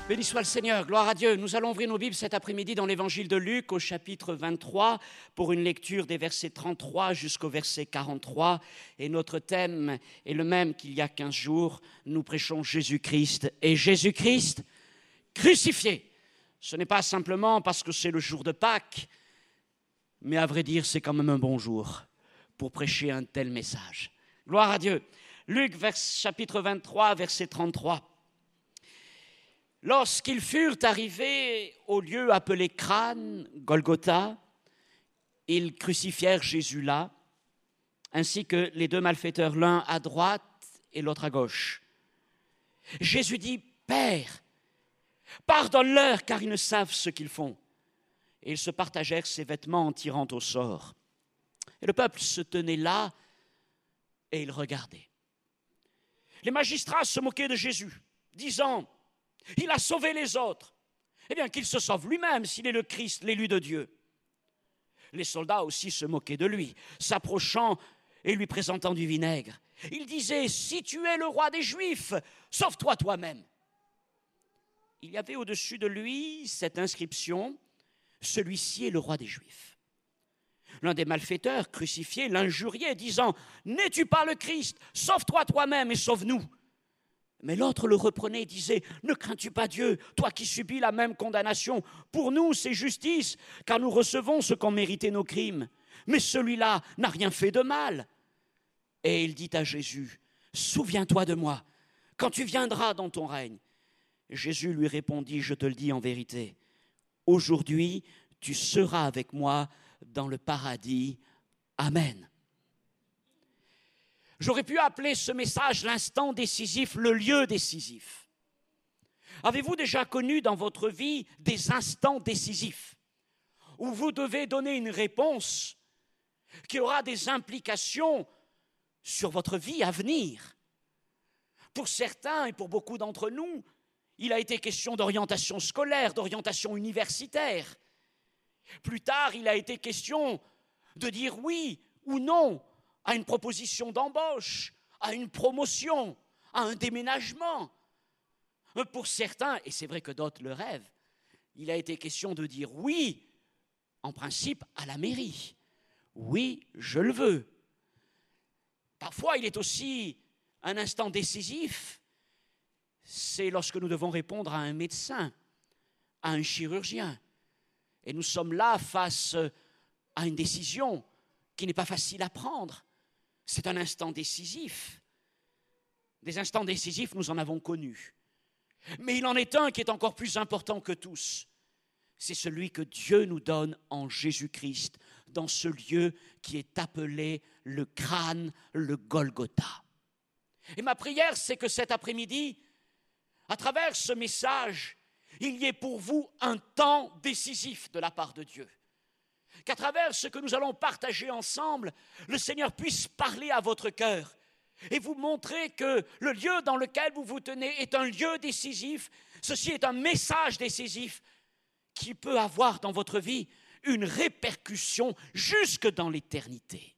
Béni soit le Seigneur, gloire à Dieu. Nous allons ouvrir nos Bibles cet après-midi dans l'évangile de Luc au chapitre 23 pour une lecture des versets 33 jusqu'au verset 43. Et notre thème est le même qu'il y a 15 jours. Nous prêchons Jésus-Christ et Jésus-Christ crucifié. Ce n'est pas simplement parce que c'est le jour de Pâques, mais à vrai dire, c'est quand même un bon jour pour prêcher un tel message. Gloire à Dieu. Luc chapitre 23, verset 33. Lorsqu'ils furent arrivés au lieu appelé Crâne, Golgotha, ils crucifièrent Jésus là, ainsi que les deux malfaiteurs, l'un à droite et l'autre à gauche. Jésus dit, « Père, pardonne-leur car ils ne savent ce qu'ils font. » Et ils se partagèrent ses vêtements en tirant au sort. Et le peuple se tenait là et il regardait. Les magistrats se moquaient de Jésus, disant, il a sauvé les autres. Eh bien, qu'il se sauve lui-même s'il est le Christ, l'élu de Dieu. Les soldats aussi se moquaient de lui, s'approchant et lui présentant du vinaigre. Ils disaient, si tu es le roi des Juifs, sauve-toi toi-même. Il y avait au-dessus de lui cette inscription, celui-ci est le roi des Juifs. L'un des malfaiteurs crucifiés l'injuriait, disant, n'es-tu pas le Christ? Sauve-toi toi-même et sauve-nous. Mais l'autre le reprenait et disait, ne crains-tu pas Dieu, toi qui subis la même condamnation? Pour nous, c'est justice, car nous recevons ce qu'ont mérité nos crimes. Mais celui-là n'a rien fait de mal. Et il dit à Jésus, souviens-toi de moi, quand tu viendras dans ton règne. Jésus lui répondit, je te le dis en vérité, aujourd'hui, tu seras avec moi dans le paradis. Amen. J'aurais pu appeler ce message l'instant décisif, le lieu décisif. Avez-vous déjà connu dans votre vie des instants décisifs où vous devez donner une réponse qui aura des implications sur votre vie à venir? Pour certains et pour beaucoup d'entre nous, il a été question d'orientation scolaire, d'orientation universitaire. Plus tard, il a été question de dire oui ou non à une proposition d'embauche, à une promotion, à un déménagement. Pour certains, et c'est vrai que d'autres le rêvent, il a été question de dire oui, en principe, à la mairie. Oui, je le veux. Parfois, il est aussi un instant décisif, c'est lorsque nous devons répondre à un médecin, à un chirurgien. Et nous sommes là face à une décision qui n'est pas facile à prendre. C'est un instant décisif. Des instants décisifs, nous en avons connus. Mais il en est un qui est encore plus important que tous. C'est celui que Dieu nous donne en Jésus-Christ, dans ce lieu qui est appelé le Crâne, le Golgotha. Et ma prière, c'est que cet après-midi, à travers ce message, il y ait pour vous un temps décisif de la part de Dieu. Qu'à travers ce que nous allons partager ensemble, le Seigneur puisse parler à votre cœur et vous montrer que le lieu dans lequel vous vous tenez est un lieu décisif. Ceci est un message décisif qui peut avoir dans votre vie une répercussion jusque dans l'éternité.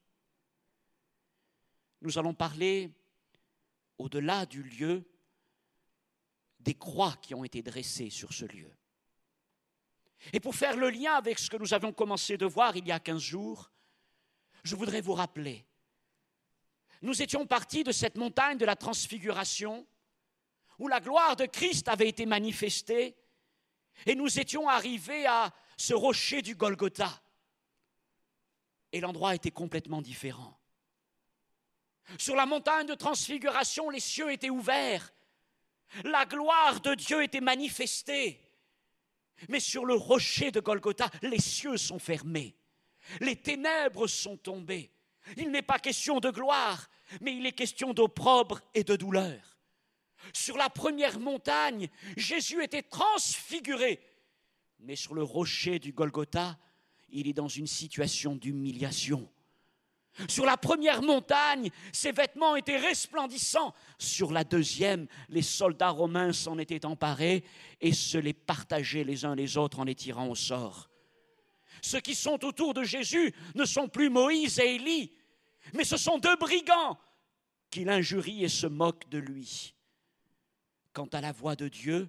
Nous allons parler, au-delà du lieu, des croix qui ont été dressées sur ce lieu. Et pour faire le lien avec ce que nous avions commencé de voir il y a 15 jours, je voudrais vous rappeler, nous étions partis de cette montagne de la transfiguration, où la gloire de Christ avait été manifestée, et nous étions arrivés à ce rocher du Golgotha. Et l'endroit était complètement différent. Sur la montagne de transfiguration, les cieux étaient ouverts, la gloire de Dieu était manifestée. Mais sur le rocher de Golgotha, les cieux sont fermés. Les ténèbres sont tombées. Il n'est pas question de gloire, mais il est question d'opprobre et de douleur. Sur la première montagne, Jésus était transfiguré. Mais sur le rocher du Golgotha, il est dans une situation d'humiliation. Sur la première montagne, ses vêtements étaient resplendissants. Sur la deuxième, les soldats romains s'en étaient emparés et se les partageaient les uns les autres en les tirant au sort. Ceux qui sont autour de Jésus ne sont plus Moïse et Élie, mais ce sont deux brigands qui l'injurient et se moquent de lui. Quant à la voix de Dieu,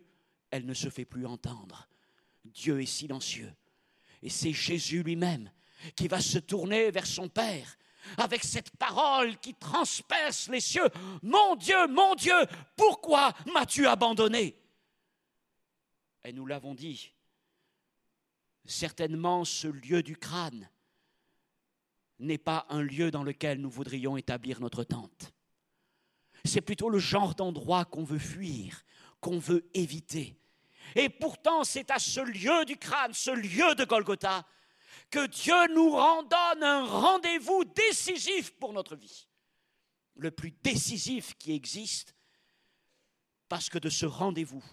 elle ne se fait plus entendre. Dieu est silencieux. Et c'est Jésus lui-même qui va se tourner vers son Père avec cette parole qui transperce les cieux. Mon Dieu, pourquoi m'as-tu abandonné? Et nous l'avons dit, certainement ce lieu du crâne n'est pas un lieu dans lequel nous voudrions établir notre tente. C'est plutôt le genre d'endroit qu'on veut fuir, qu'on veut éviter. Et pourtant, c'est à ce lieu du crâne, ce lieu de Golgotha, que Dieu nous en donne un rendez-vous décisif pour notre vie. Le plus décisif qui existe, parce que de ce rendez-vous,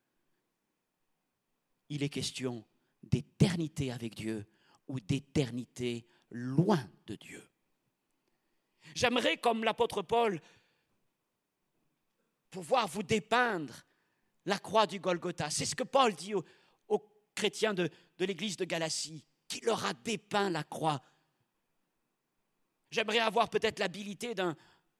il est question d'éternité avec Dieu ou d'éternité loin de Dieu. J'aimerais, comme l'apôtre Paul, pouvoir vous dépeindre la croix du Golgotha. C'est ce que Paul dit aux chrétiens de l'église de Galatie, qui leur a dépeint la croix. J'aimerais avoir peut-être l'habilité d'un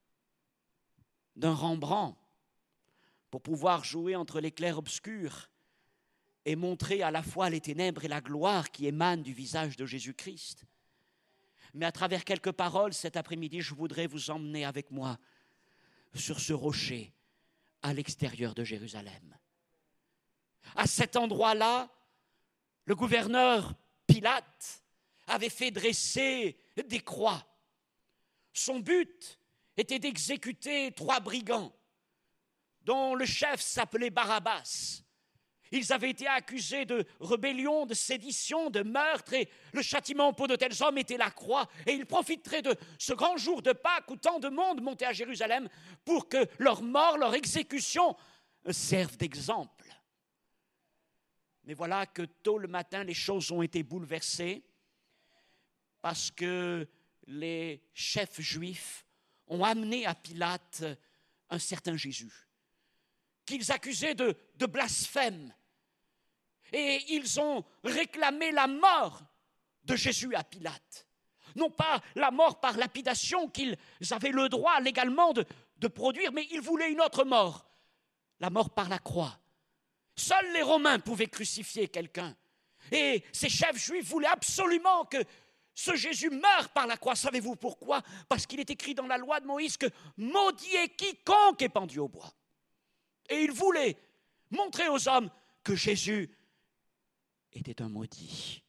Rembrandt pour pouvoir jouer entre les clairs-obscurs et montrer à la fois les ténèbres et la gloire qui émanent du visage de Jésus-Christ. Mais à travers quelques paroles cet après-midi, je voudrais vous emmener avec moi sur ce rocher à l'extérieur de Jérusalem. À cet endroit-là, le gouverneur Pilate avait fait dresser des croix. Son but était d'exécuter 3 brigands, dont le chef s'appelait Barabbas. Ils avaient été accusés de rébellion, de sédition, de meurtre, et le châtiment pour de tels hommes était la croix. Et ils profiteraient de ce grand jour de Pâques où tant de monde montait à Jérusalem pour que leur mort, leur exécution servent d'exemple. Mais voilà que tôt le matin, les choses ont été bouleversées parce que les chefs juifs ont amené à Pilate un certain Jésus, qu'ils accusaient de blasphème. Et ils ont réclamé la mort de Jésus à Pilate. Non pas la mort par lapidation qu'ils avaient le droit légalement de produire, mais ils voulaient une autre mort, la mort par la croix. Seuls les Romains pouvaient crucifier quelqu'un. Et ces chefs juifs voulaient absolument que ce Jésus meure par la croix. Savez-vous pourquoi? Parce qu'il est écrit dans la loi de Moïse que maudit est quiconque est pendu au bois. Et ils voulaient montrer aux hommes que Jésus était un maudit.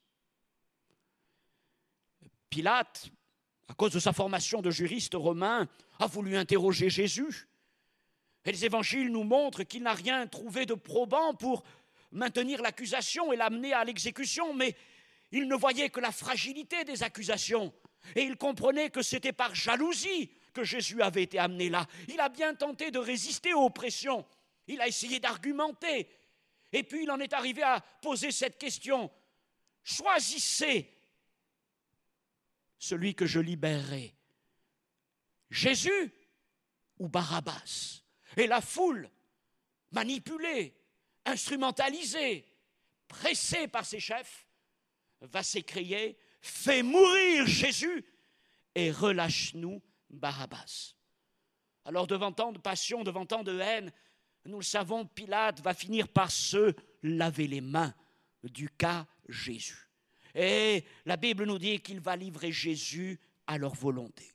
Pilate, à cause de sa formation de juriste romain, a voulu interroger Jésus. Et les évangiles nous montrent qu'il n'a rien trouvé de probant pour maintenir l'accusation et l'amener à l'exécution, mais il ne voyait que la fragilité des accusations. Et il comprenait que c'était par jalousie que Jésus avait été amené là. Il a bien tenté de résister aux pressions. Il a essayé d'argumenter. Et puis il en est arrivé à poser cette question. Choisissez celui que je libérerai. Jésus ou Barabbas? Et la foule, manipulée, instrumentalisée, pressée par ses chefs, va s'écrier « Fais mourir Jésus et relâche-nous Barabbas ». Alors devant tant de passion, devant tant de haine, nous le savons, Pilate va finir par se laver les mains du cas Jésus. Et la Bible nous dit qu'il va livrer Jésus à leur volonté.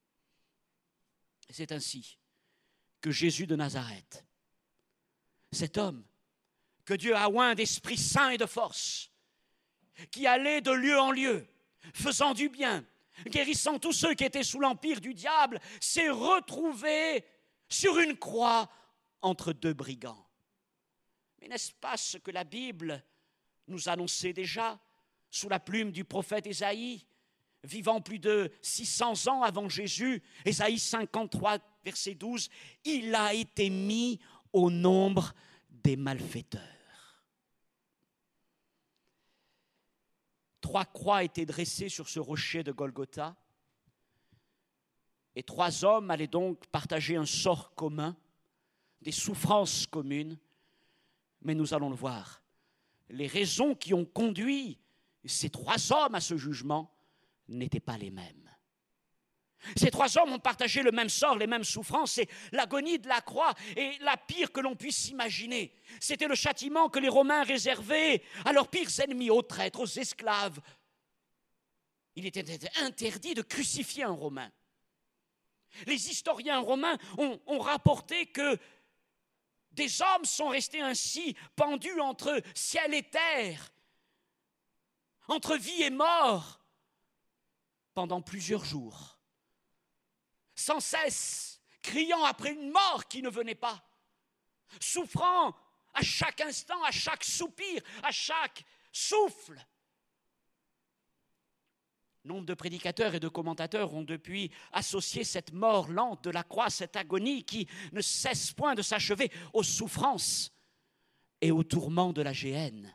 Et c'est ainsi que Jésus de Nazareth, cet homme que Dieu a oint d'Esprit Saint et de force, qui allait de lieu en lieu, faisant du bien, guérissant tous ceux qui étaient sous l'empire du diable, s'est retrouvé sur une croix entre 2 brigands. Mais n'est-ce pas ce que la Bible nous annonçait déjà sous la plume du prophète Ésaïe, vivant plus de 600 ans avant Jésus, Ésaïe 53, verset 12, « Il a été mis au nombre des malfaiteurs. » 3 croix étaient dressées sur ce rocher de Golgotha, et 3 hommes allaient donc partager un sort commun, des souffrances communes, mais nous allons le voir. Les raisons qui ont conduit ces 3 hommes à ce jugement n'étaient pas les mêmes. Ces trois hommes ont partagé le même sort, les mêmes souffrances, c'est l'agonie de la croix et la pire que l'on puisse imaginer. C'était le châtiment que les Romains réservaient à leurs pires ennemis, aux traîtres, aux esclaves. Il était interdit de crucifier un Romain. Les historiens romains ont rapporté que des hommes sont restés ainsi pendus entre ciel et terre, entre vie et mort, pendant plusieurs jours, sans cesse, criant après une mort qui ne venait pas, souffrant à chaque instant, à chaque soupir, à chaque souffle. Nombre de prédicateurs et de commentateurs ont depuis associé cette mort lente de la croix, cette agonie qui ne cesse point de s'achever, aux souffrances et aux tourments de la géhenne.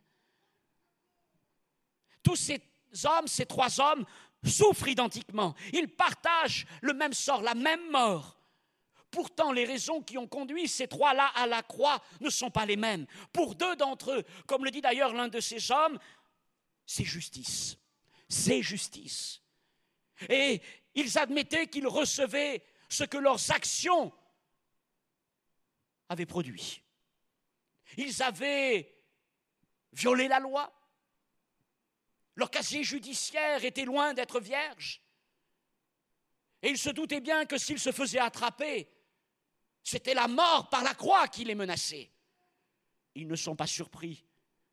Tous ces hommes, ces trois hommes, souffrent identiquement. Ils partagent le même sort, la même mort. Pourtant, les raisons qui ont conduit ces trois-là à la croix ne sont pas les mêmes. Pour deux d'entre eux, comme le dit d'ailleurs l'un de ces hommes, c'est justice. C'est justice. Et ils admettaient qu'ils recevaient ce que leurs actions avaient produit. Ils avaient violé la loi. Leur casier judiciaire était loin d'être vierge. Et ils se doutaient bien que s'ils se faisaient attraper, c'était la mort par la croix qui les menaçait. Ils ne sont pas surpris.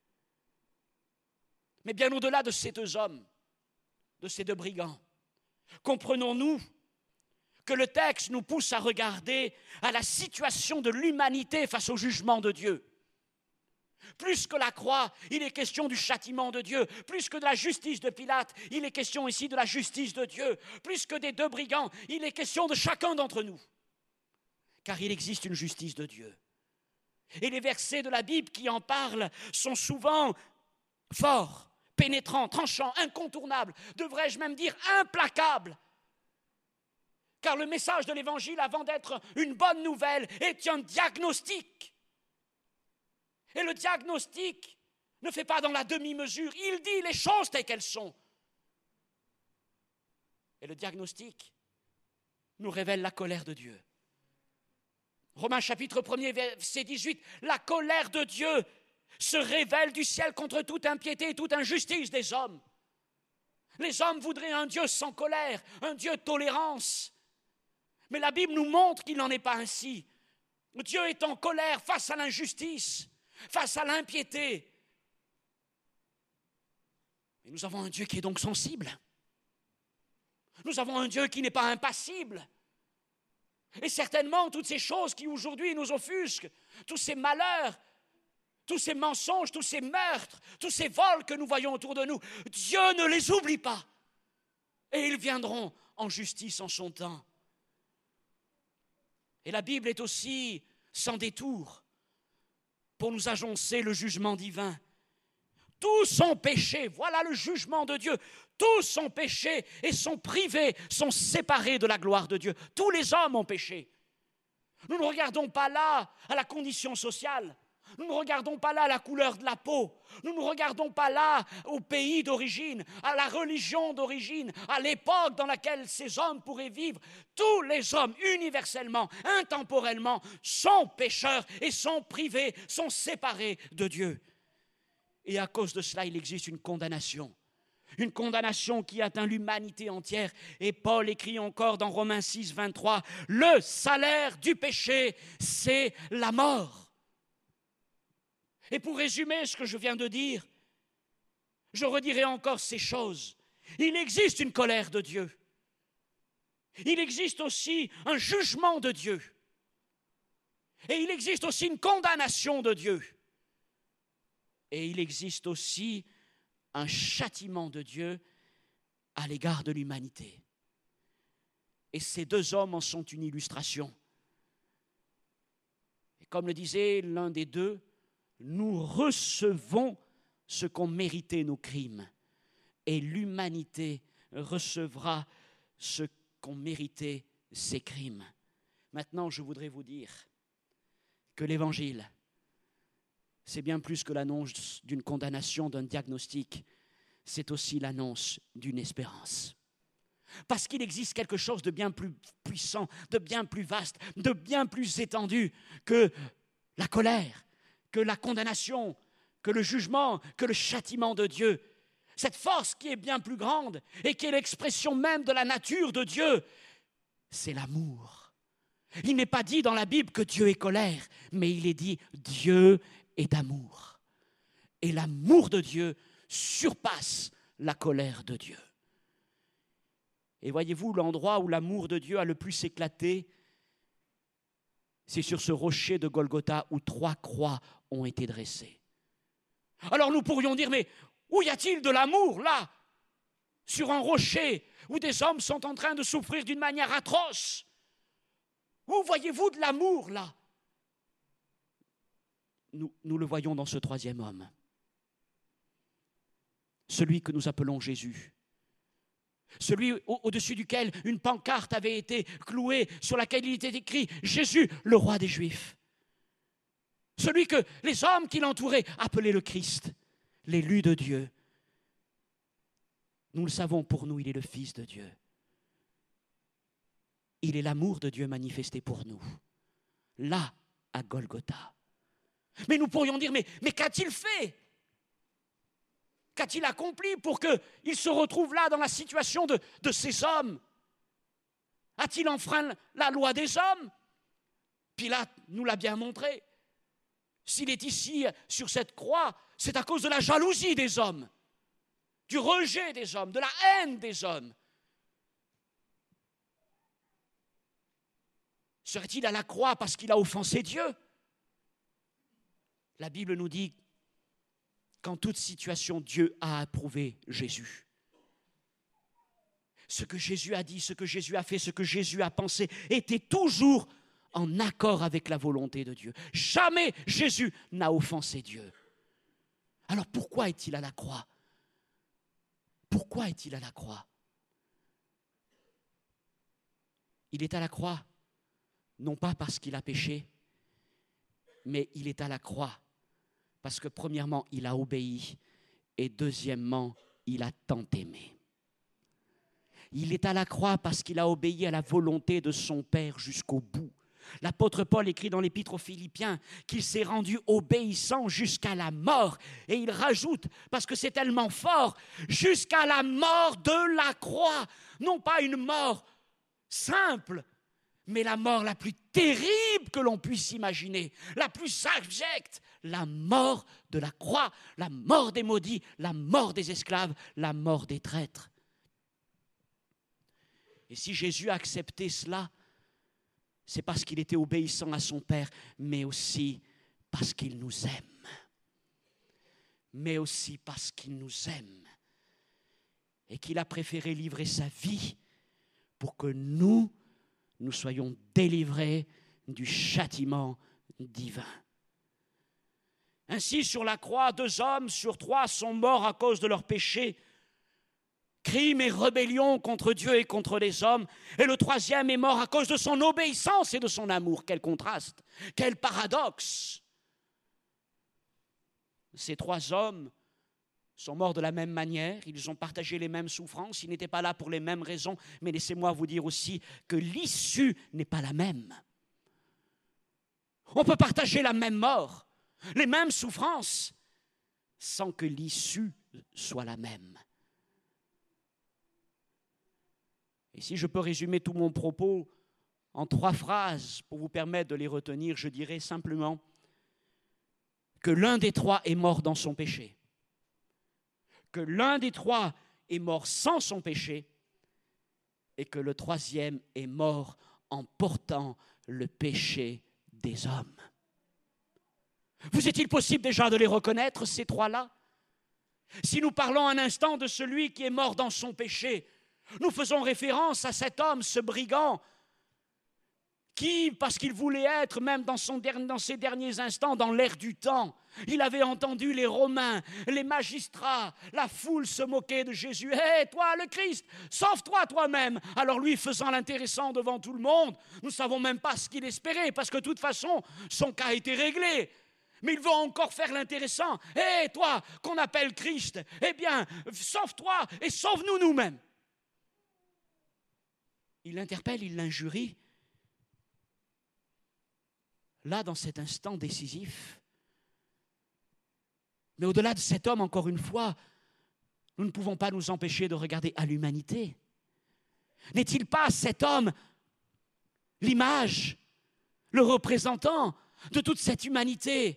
Mais bien au-delà de ces deux hommes, de ces deux brigands, comprenons-nous que le texte nous pousse à regarder à la situation de l'humanité face au jugement de Dieu. Plus que la croix, il est question du châtiment de Dieu. Plus que de la justice de Pilate, il est question ici de la justice de Dieu. Plus que des deux brigands, il est question de chacun d'entre nous. Car il existe une justice de Dieu. Et les versets de la Bible qui en parlent sont souvent forts, pénétrant, tranchant, incontournable, devrais-je même dire implacable. Car le message de l'Évangile, avant d'être une bonne nouvelle, est un diagnostic. Et le diagnostic ne fait pas dans la demi-mesure, il dit les choses telles qu'elles sont. Et le diagnostic nous révèle la colère de Dieu. Romains chapitre 1er, verset 18, la colère de Dieu se révèle du ciel contre toute impiété et toute injustice des hommes. Les hommes voudraient un Dieu sans colère, un Dieu de tolérance. Mais la Bible nous montre qu'il n'en est pas ainsi. Dieu est en colère face à l'injustice, face à l'impiété. Et nous avons un Dieu qui est donc sensible. Nous avons un Dieu qui n'est pas impassible. Et certainement, toutes ces choses qui aujourd'hui nous offusquent, tous ces malheurs, tous ces mensonges, tous ces meurtres, tous ces vols que nous voyons autour de nous, Dieu ne les oublie pas. Et ils viendront en justice en son temps. Et la Bible est aussi sans détour pour nous annoncer le jugement divin. Tous ont péché, voilà le jugement de Dieu. Tous ont péché et sont privés, sont séparés de la gloire de Dieu. Tous les hommes ont péché. Nous ne regardons pas là à la condition sociale. Nous ne regardons pas là à la couleur de la peau. Nous ne regardons pas là au pays d'origine, à la religion d'origine, à l'époque dans laquelle ces hommes pourraient vivre. Tous les hommes, universellement, intemporellement, sont pécheurs et sont privés, sont séparés de Dieu. Et à cause de cela, il existe une condamnation qui atteint l'humanité entière. Et Paul écrit encore dans Romains 6, 23, « Le salaire du péché, c'est la mort. » Et pour résumer ce que je viens de dire, je redirai encore ces choses. Il existe une colère de Dieu. Il existe aussi un jugement de Dieu. Et il existe aussi une condamnation de Dieu. Et il existe aussi un châtiment de Dieu à l'égard de l'humanité. Et ces deux hommes en sont une illustration. Et comme le disait l'un des deux, nous recevons ce qu'ont mérité nos crimes. Et l'humanité recevra ce qu'ont mérité ses crimes. Maintenant, je voudrais vous dire que l'Évangile, c'est bien plus que l'annonce d'une condamnation, d'un diagnostic. C'est aussi l'annonce d'une espérance. Parce qu'il existe quelque chose de bien plus puissant, de bien plus vaste, de bien plus étendu que la colère, que la condamnation, que le jugement, que le châtiment de Dieu. Cette force qui est bien plus grande et qui est l'expression même de la nature de Dieu, c'est l'amour. Il n'est pas dit dans la Bible que Dieu est colère, mais il est dit Dieu est d'amour. Et l'amour de Dieu surpasse la colère de Dieu. Et voyez-vous, l'endroit où l'amour de Dieu a le plus éclaté, c'est sur ce rocher de Golgotha où 3 croix ont été dressées. Alors nous pourrions dire, mais où y a-t-il de l'amour là, sur un rocher où des hommes sont en train de souffrir d'une manière atroce? Où voyez-vous de l'amour là? Nous le voyons dans ce 3e homme, celui que nous appelons Jésus. Celui au-dessus duquel une pancarte avait été clouée, sur laquelle il était écrit « Jésus, le roi des Juifs ». Celui que les hommes qui l'entouraient appelaient le Christ, l'élu de Dieu. Nous le savons, pour nous, il est le Fils de Dieu. Il est l'amour de Dieu manifesté pour nous, là, à Golgotha. Mais nous pourrions dire, mais qu'a-t-il fait ? Qu'a-t-il accompli pour qu'il se retrouve là dans la situation de ces hommes? A-t-il enfreint la loi des hommes? Pilate nous l'a bien montré. S'il est ici sur cette croix, c'est à cause de la jalousie des hommes, du rejet des hommes, de la haine des hommes. Serait-il à la croix parce qu'il a offensé Dieu? La Bible nous dit qu'en toute situation, Dieu a approuvé Jésus. Ce que Jésus a dit, ce que Jésus a fait, ce que Jésus a pensé, était toujours en accord avec la volonté de Dieu. Jamais Jésus n'a offensé Dieu. Alors pourquoi est-il à la croix? Pourquoi est-il à la croix? Il est à la croix, non pas parce qu'il a péché, mais il est à la croix parce que premièrement, il a obéi et deuxièmement, il a tant aimé. Il est à la croix parce qu'il a obéi à la volonté de son Père jusqu'au bout. L'apôtre Paul écrit dans l'Épître aux Philippiens qu'il s'est rendu obéissant jusqu'à la mort. Et il rajoute, parce que c'est tellement fort, jusqu'à la mort de la croix. Non pas une mort simple, mais la mort la plus terrible que l'on puisse imaginer, la plus abjecte, la mort de la croix, la mort des maudits, la mort des esclaves, la mort des traîtres. Et si Jésus a accepté cela, c'est parce qu'il était obéissant à son Père, mais aussi parce qu'il nous aime. Mais aussi parce qu'il nous aime. Et qu'il a préféré livrer sa vie pour que nous soyons délivrés du châtiment divin. Ainsi, sur la croix, 2 hommes sur 3 sont morts à cause de leurs péchés, crime et rébellion contre Dieu et contre les hommes, et le 3e est mort à cause de son obéissance et de son amour. Quel contraste, quel paradoxe! Ces 3 hommes sont morts de la même manière, ils ont partagé les mêmes souffrances, ils n'étaient pas là pour les mêmes raisons, mais laissez-moi vous dire aussi que l'issue n'est pas la même. On peut partager la même mort, les mêmes souffrances, sans que l'issue soit la même. Et si je peux résumer tout mon propos en 3 phrases pour vous permettre de les retenir, je dirais simplement que l'un des 3 est mort dans son péché, que l'un des 3 est mort sans son péché et que le 3e est mort en portant le péché des hommes. Vous est-il possible déjà de les reconnaître, ces 3-là? Si nous parlons un instant de celui qui est mort dans son péché, nous faisons référence à cet homme, ce brigand, qui, parce qu'il voulait être, même dans ses derniers instants, dans l'air du temps, il avait entendu les Romains, les magistrats, la foule se moquer de Jésus. « Hé, toi, le Christ, sauve-toi toi-même !» Alors lui, faisant l'intéressant devant tout le monde, nous ne savons même pas ce qu'il espérait, parce que de toute façon, son cas était réglé. Mais il veut encore faire l'intéressant. « Hé, toi, qu'on appelle Christ, eh bien, sauve-toi et sauve-nous nous-mêmes !» il l'interpelle, il l'injurie. Là, dans cet instant décisif. Mais au-delà de cet homme, encore une fois, nous ne pouvons pas nous empêcher de regarder à l'humanité. N'est-il pas cet homme l'image, le représentant de toute cette humanité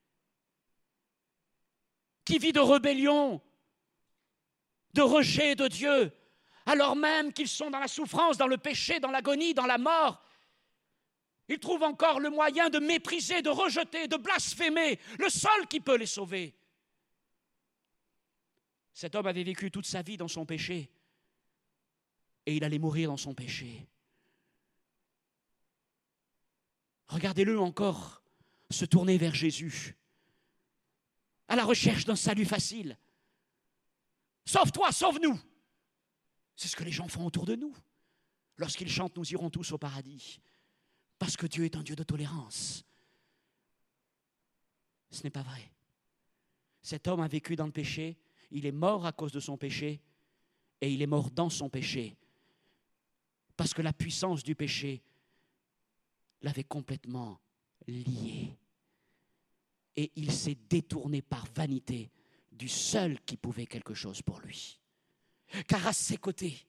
qui vit de rébellion, de rejet de Dieu, alors même qu'ils sont dans la souffrance, dans le péché, dans l'agonie, dans la mort? Ils trouvent encore le moyen de mépriser, de rejeter, de blasphémer le seul qui peut les sauver. Cet homme avait vécu toute sa vie dans son péché et il allait mourir dans son péché. Regardez-le encore se tourner vers Jésus, à la recherche d'un salut facile. Sauve-toi, sauve-nous. C'est ce que les gens font autour de nous. Lorsqu'ils chantent, nous irons tous au paradis. Parce que Dieu est un Dieu de tolérance. Ce n'est pas vrai. Cet homme a vécu dans le péché, il est mort à cause de son péché, et il est mort dans son péché. Parce que la puissance du péché l'avait complètement lié. Et il s'est détourné par vanité du seul qui pouvait quelque chose pour lui. Car à ses côtés,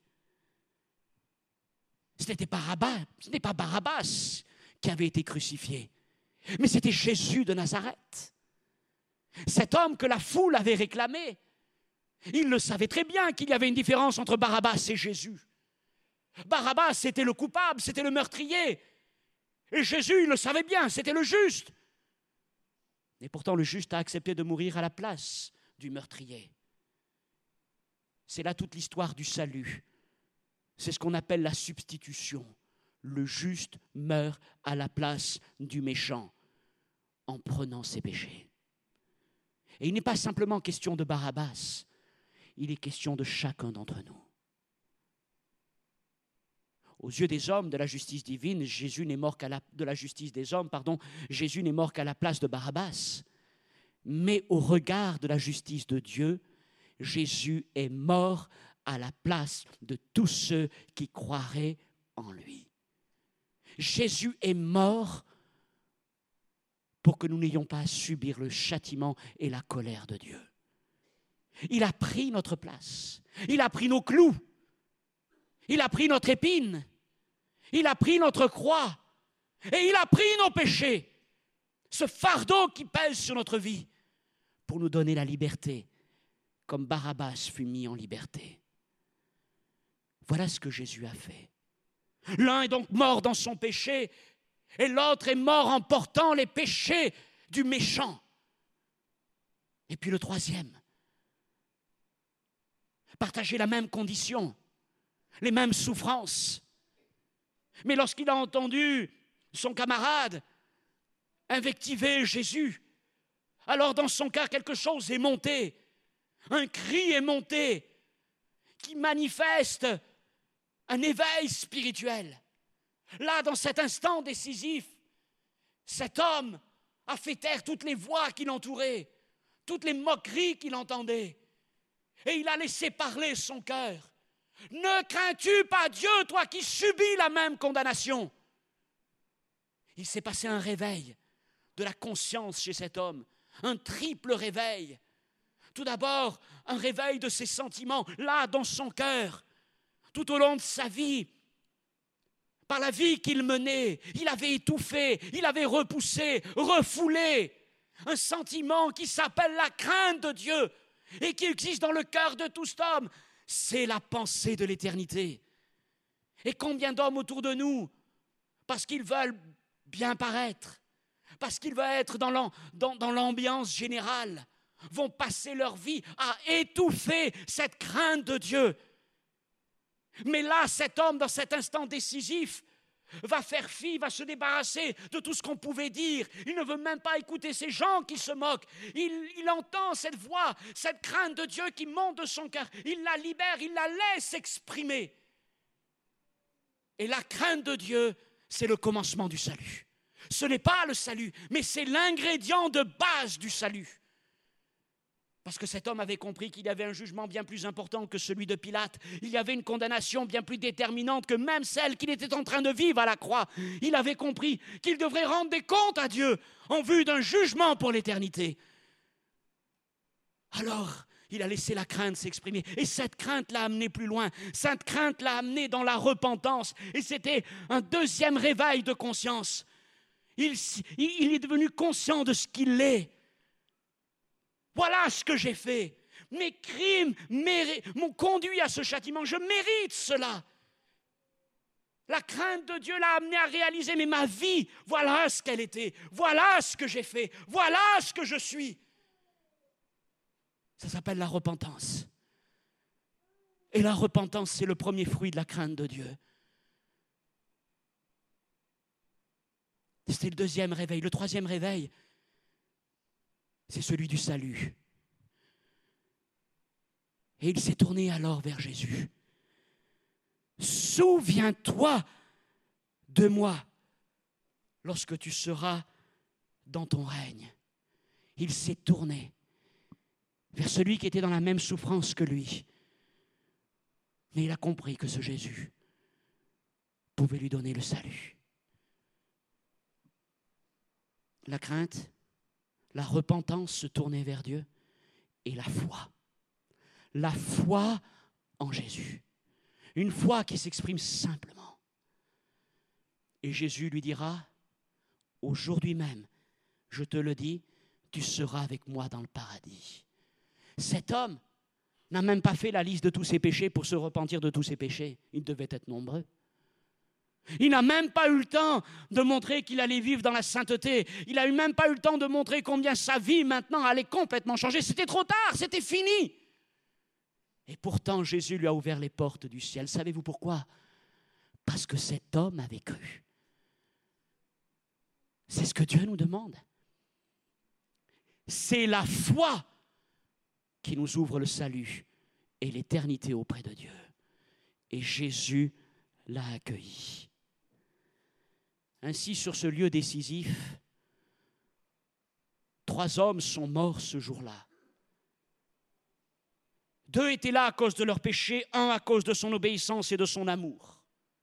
ce n'était pas Barabbas qui avait été crucifié, mais c'était Jésus de Nazareth. Cet homme que la foule avait réclamé. Il le savait très bien qu'il y avait une différence entre Barabbas et Jésus. Barabbas, c'était le coupable, c'était le meurtrier. Et Jésus, il le savait bien, c'était le juste. Et pourtant, le juste a accepté de mourir à la place du meurtrier. C'est là toute l'histoire du salut. C'est ce qu'on appelle la substitution. Le juste meurt à la place du méchant en prenant ses péchés. Et il n'est pas simplement question de Barabbas, il est question de chacun d'entre nous. Aux yeux des hommes, de la justice divine, Jésus n'est mort de la justice des hommes, Jésus n'est mort qu'à la place de Barabbas. Mais au regard de la justice de Dieu, Jésus est mort à la place de tous ceux qui croiraient en lui. Jésus est mort pour que nous n'ayons pas à subir le châtiment et la colère de Dieu. Il a pris notre place, il a pris nos clous, il a pris notre épine, il a pris notre croix et il a pris nos péchés, ce fardeau qui pèse sur notre vie pour nous donner la liberté, comme Barabbas fut mis en liberté. Voilà ce que Jésus a fait. L'un est donc mort dans son péché et l'autre est mort en portant les péchés du méchant. Et puis le troisième, partager la même condition, les mêmes souffrances. Mais lorsqu'il a entendu son camarade invectiver Jésus, alors dans son cœur quelque chose est monté, un cri est monté qui manifeste un éveil spirituel. Là, dans cet instant décisif, cet homme a fait taire toutes les voix qui l'entouraient, toutes les moqueries qu'il entendait. Et il a laissé parler son cœur. Ne crains-tu pas Dieu, toi qui subis la même condamnation? Il s'est passé un réveil de la conscience chez cet homme, un triple réveil. Tout d'abord, un réveil de ses sentiments, là, dans son cœur. Tout au long de sa vie, par la vie qu'il menait, il avait étouffé, il avait repoussé, refoulé un sentiment qui s'appelle la crainte de Dieu et qui existe dans le cœur de tout cet homme. C'est la pensée de l'éternité. Et combien d'hommes autour de nous, parce qu'ils veulent bien paraître, parce qu'ils veulent être dans l'ambiance générale, vont passer leur vie à étouffer cette crainte de Dieu. Mais là, cet homme, dans cet instant décisif, va faire fi, va se débarrasser de tout ce qu'on pouvait dire. Il ne veut même pas écouter ces gens qui se moquent. Il entend cette voix, cette crainte de Dieu qui monte de son cœur. Il la libère, il la laisse exprimer. Et la crainte de Dieu, c'est le commencement du salut. Ce n'est pas le salut, mais c'est l'ingrédient de base du salut. Parce que cet homme avait compris qu'il y avait un jugement bien plus important que celui de Pilate. Il y avait une condamnation bien plus déterminante que même celle qu'il était en train de vivre à la croix. Il avait compris qu'il devrait rendre des comptes à Dieu en vue d'un jugement pour l'éternité. Alors, il a laissé la crainte s'exprimer. Et cette crainte l'a amené plus loin. Cette crainte l'a amené dans la repentance. Et c'était un deuxième réveil de conscience. Il est devenu conscient de ce qu'il est. Voilà ce que j'ai fait. Mes crimes m'ont conduit à ce châtiment. Je mérite cela. La crainte de Dieu l'a amené à réaliser, mais ma vie, voilà ce qu'elle était. Voilà ce que j'ai fait. Voilà ce que je suis. Ça s'appelle la repentance. Et la repentance, c'est le premier fruit de la crainte de Dieu. C'était le deuxième réveil. Le troisième réveil, c'est celui du salut. Et il s'est tourné alors vers Jésus. Souviens-toi de moi lorsque tu seras dans ton règne. Il s'est tourné vers celui qui était dans la même souffrance que lui. Mais il a compris que ce Jésus pouvait lui donner le salut. La crainte, la repentance, se tourner vers Dieu, et la foi. La foi en Jésus. Une foi qui s'exprime simplement. Et Jésus lui dira, aujourd'hui même, je te le dis, tu seras avec moi dans le paradis. Cet homme n'a même pas fait la liste de tous ses péchés pour se repentir de tous ses péchés. Ils devaient être nombreux. Il n'a même pas eu le temps de montrer qu'il allait vivre dans la sainteté. Il n'a même pas eu le temps de montrer combien sa vie maintenant allait complètement changer. C'était trop tard, c'était fini. Et pourtant, Jésus lui a ouvert les portes du ciel. Savez-vous pourquoi? Parce que cet homme avait cru. C'est ce que Dieu nous demande. C'est la foi qui nous ouvre le salut et l'éternité auprès de Dieu. Et Jésus l'a accueilli. Ainsi, sur ce lieu décisif, 3 hommes sont morts ce jour-là. 2 étaient là à cause de leur péché, 1 à cause de son obéissance et de son amour.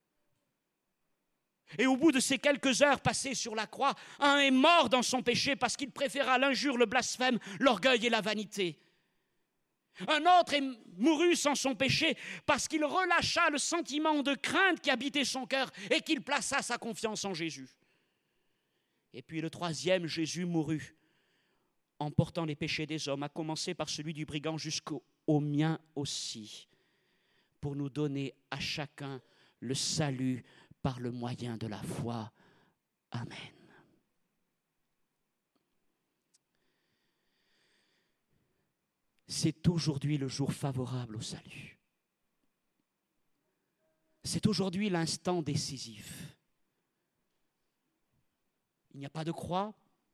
Et au bout de ces quelques heures passées sur la croix, 1 est mort dans son péché parce qu'il préféra l'injure, le blasphème, l'orgueil et la vanité. Un autre est mouru sans son péché parce qu'il relâcha le sentiment de crainte qui habitait son cœur et qu'il plaça sa confiance en Jésus. Et puis le 3e, Jésus mourut en portant les péchés des hommes, à commencer par celui du brigand jusqu'au mien aussi, pour nous donner à chacun le salut par le moyen de la foi. Amen. C'est aujourd'hui le jour favorable au salut. C'est aujourd'hui l'instant décisif. Il n'y a pas de croix.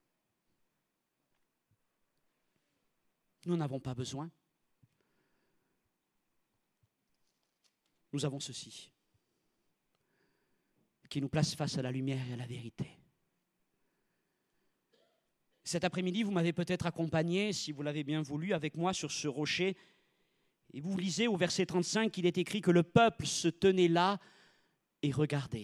Nous n'en avons pas besoin. Nous avons ceci, qui nous place face à la lumière et à la vérité. Cet après-midi, vous m'avez peut-être accompagné, si vous l'avez bien voulu, avec moi sur ce rocher. Et vous lisez au verset 35 qu'il est écrit que le peuple se tenait là et regardait.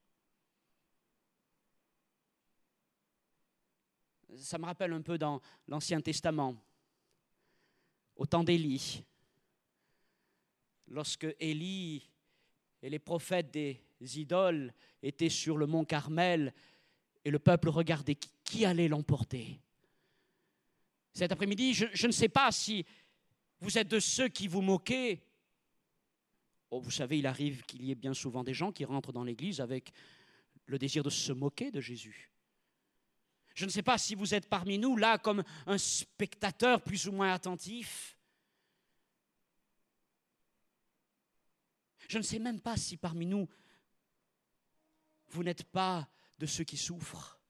Ça me rappelle un peu dans l'Ancien Testament, au temps d'Élie, lorsque Élie et les prophètes des idoles étaient sur le mont Carmel et le peuple regardait qui allait l'emporter. Cet après-midi, je ne sais pas si vous êtes de ceux qui vous moquez. Oh, vous savez, il arrive qu'il y ait bien souvent des gens qui rentrent dans l'église avec le désir de se moquer de Jésus. Je ne sais pas si vous êtes parmi nous là comme un spectateur plus ou moins attentif. Je ne sais même pas si parmi nous, vous n'êtes pas de ceux qui souffrent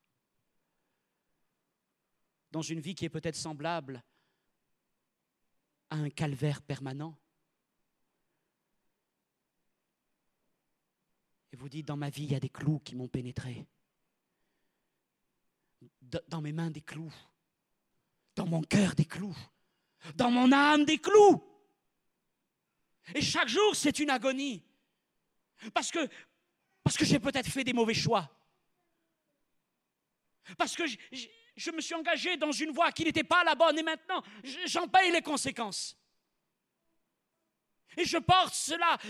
dans une vie qui est peut-être semblable à un calvaire permanent. Et vous dites, dans ma vie, il y a des clous qui m'ont pénétré. Dans mes mains, des clous. Dans mon cœur, des clous. dans mon âme des clous. Et chaque jour, c'est une agonie. Parce que j'ai peut-être fait des mauvais choix. Parce que je me suis engagé dans une voie qui n'était pas la bonne et maintenant, j'en paye les conséquences. Et je porte cela.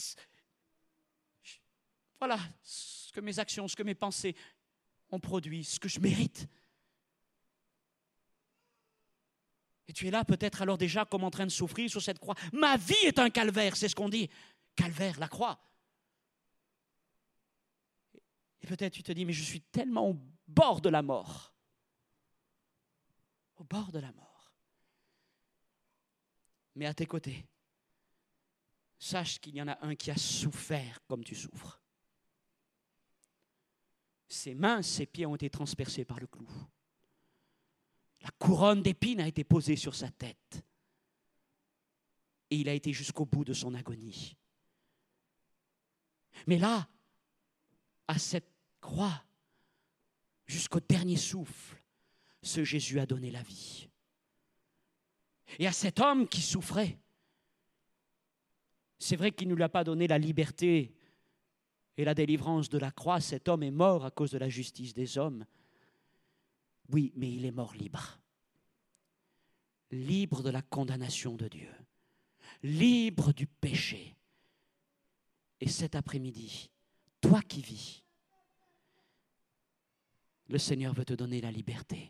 Voilà ce que mes actions, ce que mes pensées ont produit, ce que je mérite. Et tu es là peut-être alors déjà comme en train de souffrir sur cette croix. Ma vie est un calvaire, c'est ce qu'on dit. Calvaire, la croix. Et peut-être tu te dis, mais je suis tellement au bord de la mort. Au bord de la mort. Mais à tes côtés, sache qu'il y en a un qui a souffert comme tu souffres. Ses mains, ses pieds ont été transpercés par le clou. La couronne d'épines a été posée sur sa tête. Et il a été jusqu'au bout de son agonie. Mais là, à cette croix, jusqu'au dernier souffle, ce Jésus a donné la vie. Et à cet homme qui souffrait, c'est vrai qu'il ne lui a pas donné la liberté et la délivrance de la croix. Cet homme est mort à cause de la justice des hommes. Oui, mais il est mort libre. Libre de la condamnation de Dieu. Libre du péché. Et cet après-midi, toi qui vis, le Seigneur veut te donner la liberté.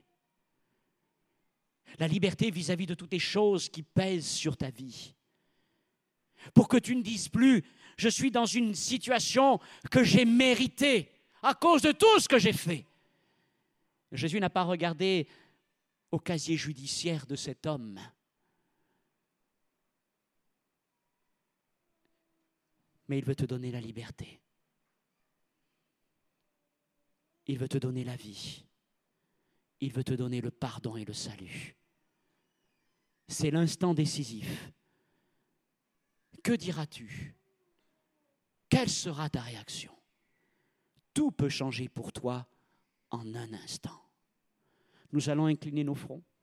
La liberté vis-à-vis de toutes les choses qui pèsent sur ta vie. Pour que tu ne dises plus, je suis dans une situation que j'ai méritée à cause de tout ce que j'ai fait. Jésus n'a pas regardé au casier judiciaire de cet homme. Mais il veut te donner la liberté. Il veut te donner la vie. Il veut te donner le pardon et le salut. C'est l'instant décisif. Que diras-tu? Quelle sera ta réaction? Tout peut changer pour toi en un instant. Nous allons incliner nos fronts.